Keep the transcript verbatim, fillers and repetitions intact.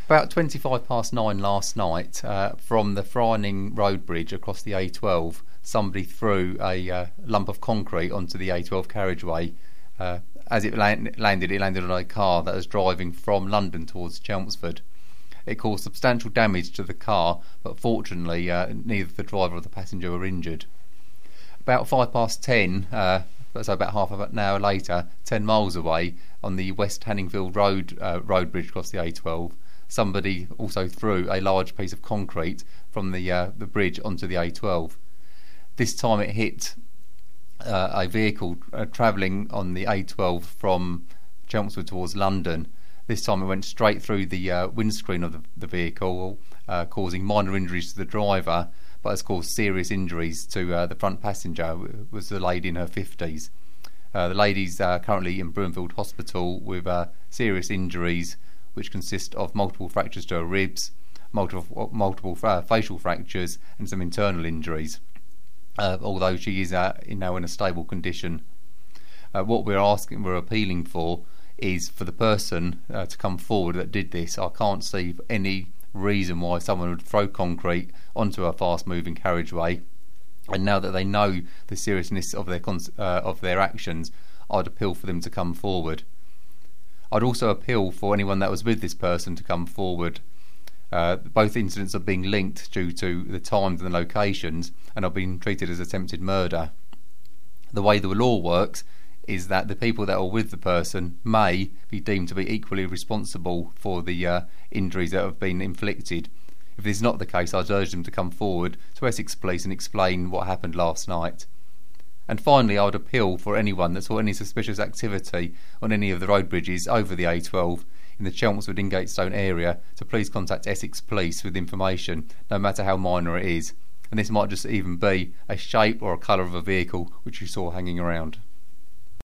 About twenty-five past nine last night, uh, from the Fryning Road Bridge across the A twelve, somebody threw a uh, lump of concrete onto the A twelve carriageway. Uh, as it land- landed, it landed on a car that was driving from London towards Chelmsford. It caused substantial damage to the car, but fortunately uh, neither the driver or the passenger were injured. About five past ten, uh, so about half of an hour later, ten miles away, on the West Hanningfield Road uh, road bridge across the A twelve, somebody also threw a large piece of concrete from the uh, the bridge onto the A twelve. This time it hit uh, a vehicle uh, travelling on the A twelve from Chelmsford towards London. This time it went straight through the uh, windscreen of the, the vehicle, uh, causing minor injuries to the driver, but has caused serious injuries to uh, the front passenger, who was the lady in her fifties. Uh, the lady's uh, currently in Broomfield Hospital with uh, serious injuries, which consist of multiple fractures to her ribs, multiple multiple uh, facial fractures, and some internal injuries. Uh, although she is uh, in now in a stable condition. Uh, what we're asking, we're appealing for, is for the person uh, to come forward that did this. I can't see any reason why someone would throw concrete onto a fast-moving carriageway. And now that they know the seriousness of their cons- uh, of their actions, I'd appeal for them to come forward. I'd also appeal for anyone that was with this person to come forward. Uh, both incidents are being linked due to the times and the locations, and are being treated as attempted murder. The way the law works is that the people that are with the person may be deemed to be equally responsible for the uh, injuries that have been inflicted. If this is not the case, I'd urge them to come forward to Essex Police and explain what happened last night. And finally, I would appeal for anyone that saw any suspicious activity on any of the road bridges over the A twelve in the Chelmsford Ingatestone area to please contact Essex Police with information, no matter how minor it is. And this might just even be a shape or a colour of a vehicle which you saw hanging around.